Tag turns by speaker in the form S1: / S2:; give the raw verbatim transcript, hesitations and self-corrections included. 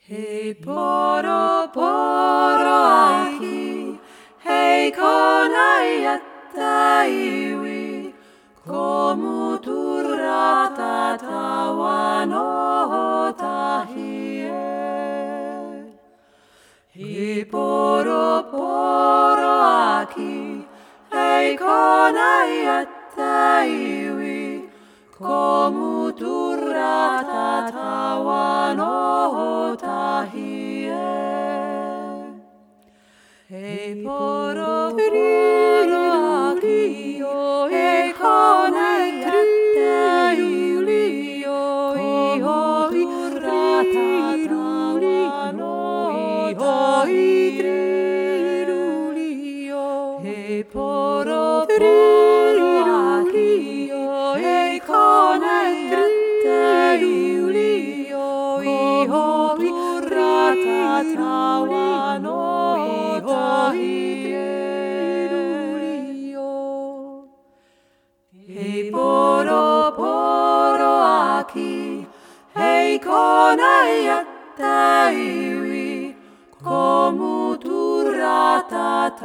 S1: Hei poro poro aki, hei kona yatta iwi, komu turata tawano tahie. Hei poro poro aki, hei kona yatta iwi, komu turata tawano tahie. Hei poro poro aki, hei kona yatta iwi, komu turata tawano tahie. Hei poro poro aki, hei kona yatta iwi, komu turata tawano tahie. Hei poro poro aki, hei kona yatta iwi, komu turata